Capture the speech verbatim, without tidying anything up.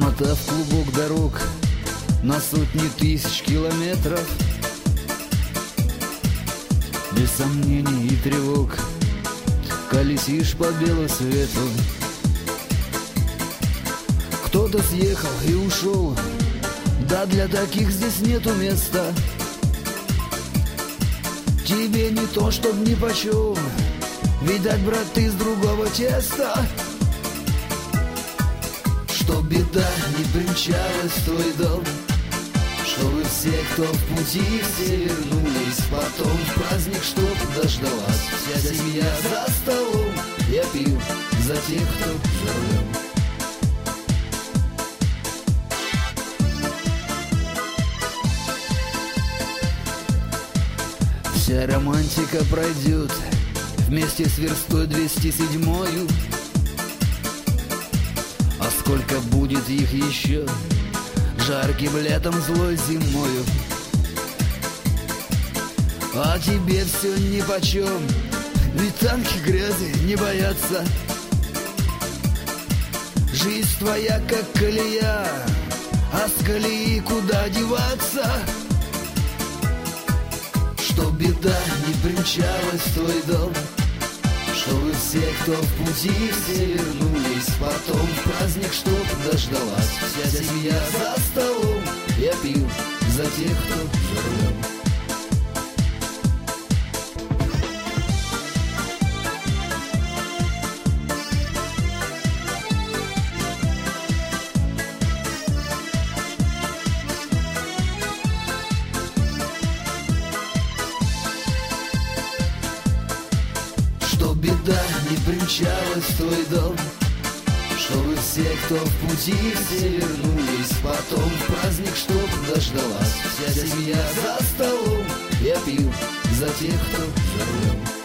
Размотав клубок дорог на сотни тысяч километров, без сомнений и тревог колесишь по белу свету. Кто-то съехал и ушел, да для таких здесь нету места. Тебе не то, чтоб нипочем, видать, брат, ты с другого теста. Чтоб беда не примчалась в твой дом, чтобы все, кто в пути, все вернулись потом в праздник, чтоб дождалась вся семья за столом. Я пил за тех, кто за рулем. Вся романтика пройдет вместе с верстой двести седьмою. А сколько будет их еще жарким летом, злой зимою. А тебе все нипочем, ведь танки грязи не боятся. Жизнь твоя как колея, а с колеи куда деваться? Чтоб беда не примчалась в твой дом, чтобы все, кто в пути, все вернулись потом в праздник, чтоб дождалась вся семья за столом. Я пил за тех, кто за рулем. Чтоб беда не примчалась в твой дом, чтобы все, кто в пути, все вернулись потом в праздник, чтоб дождалась вся семья за столом. Я пил за тех, кто за рулем.